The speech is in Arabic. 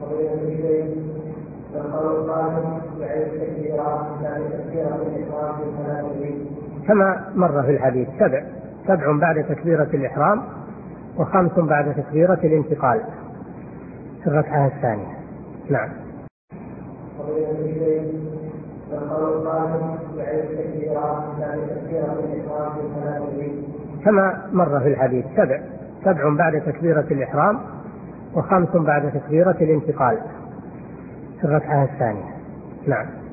كما مر في الحديث 7 بعد تكبيرة الإحرام و5 بعد تكبيرة الانتقال في الركعة الثانية. نعم. كما مر في الحديث 7 بعد تكبيرة الإحرام و5 بعد تكبيرة الانتقال في الركعة الثانية. نعم.